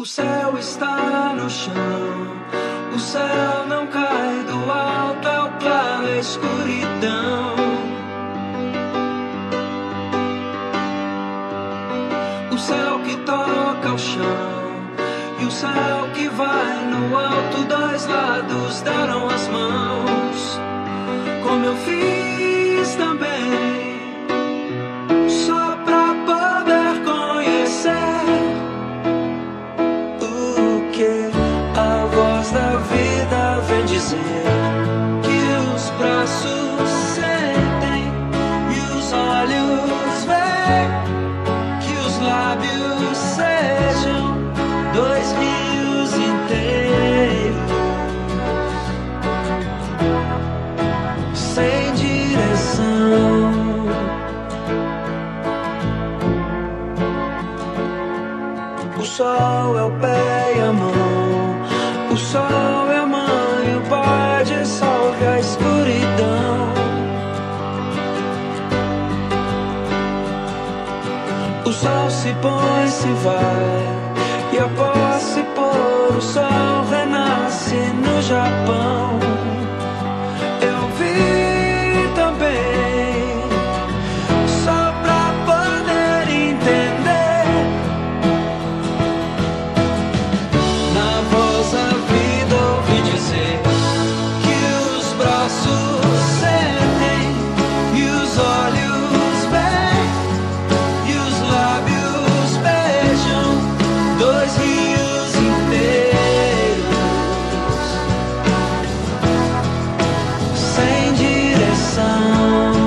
O céu está no chão, o céu não cai do alto, é o claro, é a escuridão. O céu que toca o chão e o céu que vai no alto, dois lados deram as mãos, como eu fiz também, só pra poder conhecer o que a voz da vida vem dizer, que os braços sentem e os olhos veem, que os lábios sejam dois rios inteiros, sem direção. O sol é o pé e a mão, o sol é a mãe, o pai dissolve a escuridão. O sol se põe, se vai, e após se pôr, o sol renasce no Japão. Eu vi também, só pra poder entender, na voz da vida ouvi dizer que os braços sentem e os olhos veem e os lábios beijam dois rios inteiros, sem direção.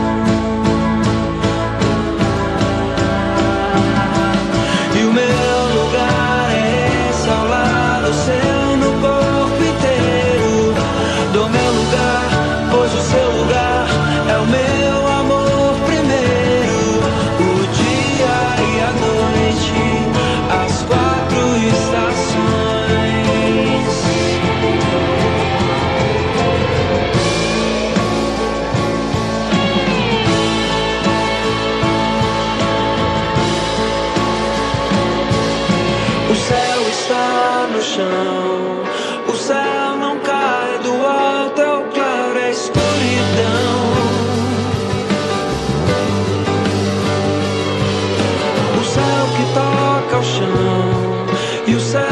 E o meu lugar é esse, ao lado seu, no corpo inteiro. Do meu lugar, pois o seu lugar é o meu amor primeiro. O dia e a noite, as quatro estações. O céu está no chão, o céu não cai do alto, é o claro, é a escuridão. O céu que toca o chão e o céu